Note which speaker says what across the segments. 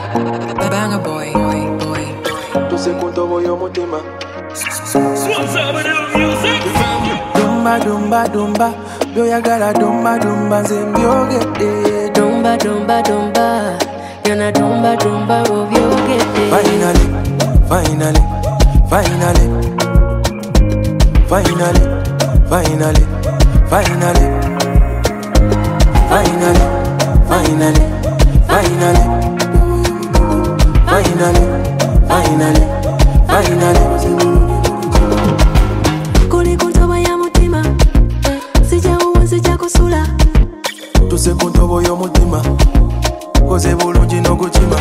Speaker 1: Banger boy.
Speaker 2: Tu sei quanto voglio mutima. Dumba byoyagala dumba nze mbyogedde
Speaker 3: Dumba Yana dumba obyogedde
Speaker 2: Finally
Speaker 3: Kuli kuntoba ya mutima Sijawuwa sijja kusula
Speaker 2: tuse ku ntobo y'omutima koze bulungi n'ogukima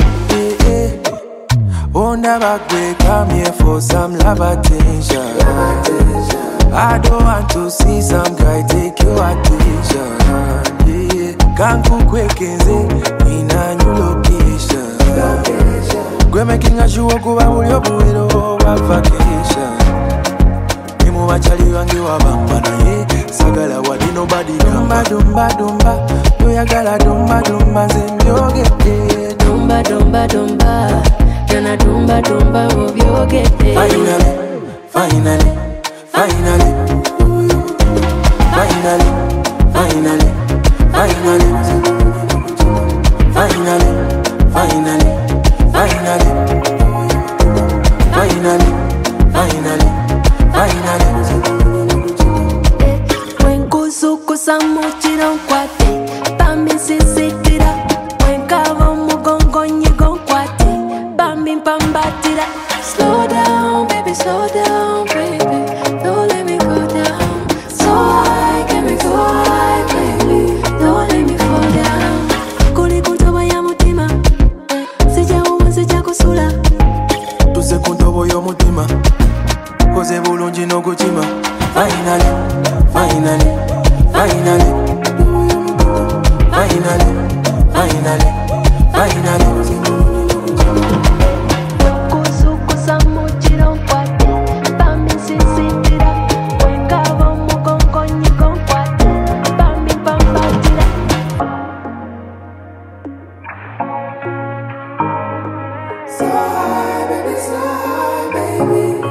Speaker 2: ondaba gwe come here for some love attention. I don't want to see some guy take your attention. Kankukwekenze ina new location. Gwe making a sure kuba buli obuwero bwa vacation. Nimu bachali bange wabamba naye sagala wadi nobody dumba toyagala dumba nze mbyogedde
Speaker 3: Dumba Yana dumba obyogedde
Speaker 2: Finally
Speaker 3: Wenkuzukusa mukiro nkwate Bambi nsisitira Wenkaba omugongo nyigo nkwate Bambi mpambatira Slow down baby Don't let me go down So high can we go high baby Don't let me fall down Kuli kuntoba ya mutima Sijawuwa sijja kusula
Speaker 2: tuse ku ntobo y'omutima koze bulungi n'ogukima Finally
Speaker 3: Wenkuzukusa mukiro nkwate Bambi nsisitira Wenkaba omugongo nyigo nkwate Bambi mpambatira
Speaker 2: so high, baby.